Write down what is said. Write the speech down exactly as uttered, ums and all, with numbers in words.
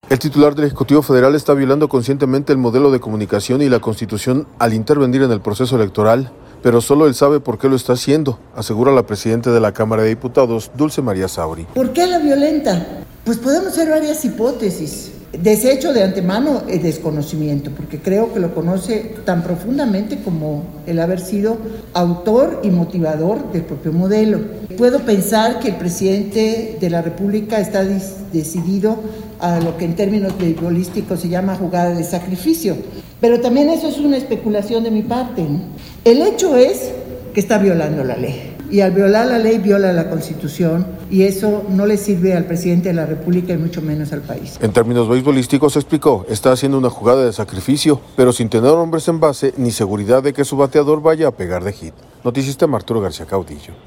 El titular del Ejecutivo Federal está violando conscientemente el modelo de comunicación y la Constitución al intervenir en el proceso electoral, pero solo él sabe por qué lo está haciendo, asegura la presidenta de la Cámara de Diputados, Dulce María Sauri. ¿Por qué la violenta? Pues podemos hacer varias hipótesis. Desecho de antemano el desconocimiento, porque creo que lo conoce tan profundamente como el haber sido autor y motivador del propio modelo. Puedo pensar que el presidente de la República está decidido a lo que en términos beisbolísticos se llama jugada de sacrificio, pero también eso es una especulación de mi parte, ¿no? El hecho es que está violando la ley. Y al violar la ley, viola la Constitución, y eso no le sirve al presidente de la República y mucho menos al país. En términos beisbolísticos, explicó, está haciendo una jugada de sacrificio, pero sin tener hombres en base ni seguridad de que su bateador vaya a pegar de hit. Noticista Arturo García Caudillo.